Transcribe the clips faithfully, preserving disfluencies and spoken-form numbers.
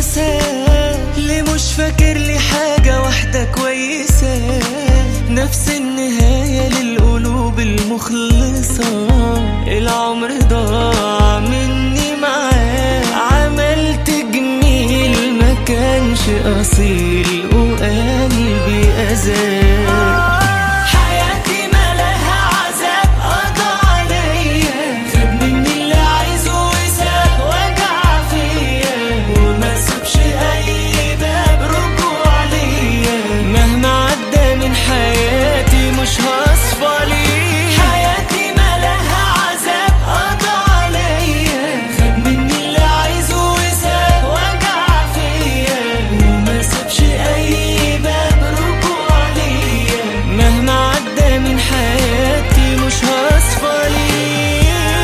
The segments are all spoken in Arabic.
اتنسى؟ ليه مش فاكر لي حاجة واحدة كويسة؟ نفس النهاية للقلوب المخلصة. العمر ضاع مني معاه، عملت جميل ما كانش أصيل وقلبي أذاه. حياتي مالها عذاب قضى عليا، خد مني اللي عايزه وساب وجع فيا، وما سابش أي باب رجوع ليا. مهما عدى من حياتي مش هصفى ليه. حياتي مالها عذاب قضى عليا، خد مني اللي عايزه وساب وجع فيا، وما سابش أي باب رجوع ليا. مهما عدى من حياتي مش هصفى ليه.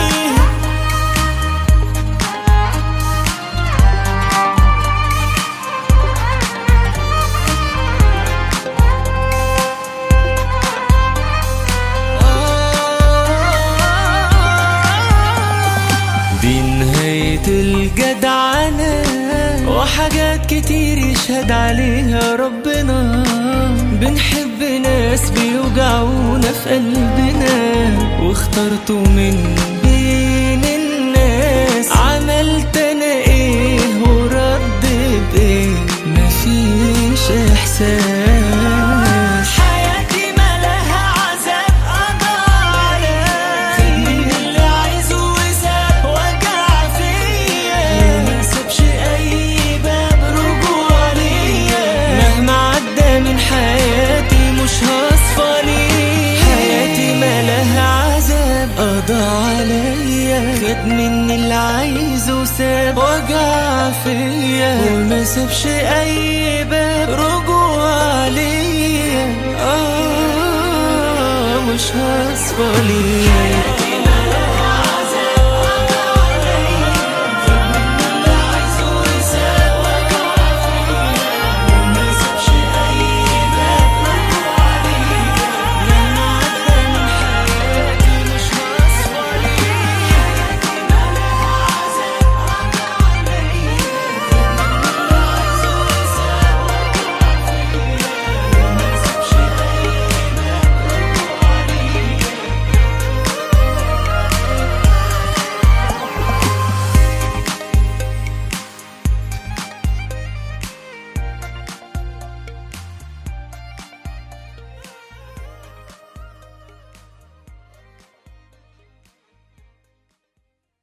دي نهاية الجدعنة، وحاجات كتير يشهد عليها ربنا. بنحب ناس بيوجعونا في قلبنا، واخترتوا من بين الناس. عملت انا ايه ورد بايه؟ مفيش احساس. حياتي مالها عذاب قضى عليا، خد مني اللي عايزه وساب وجع فيا، ما سابش اي باب رجوع ليا. مهما عدى من حياتي مش هصفى ليه. حياتي مالها عذاب قضى عليا، خد مني اللي عايزه وساب وجع فيا، وما سابش اي باب رجوع ليا. اه مش هصفى ليه.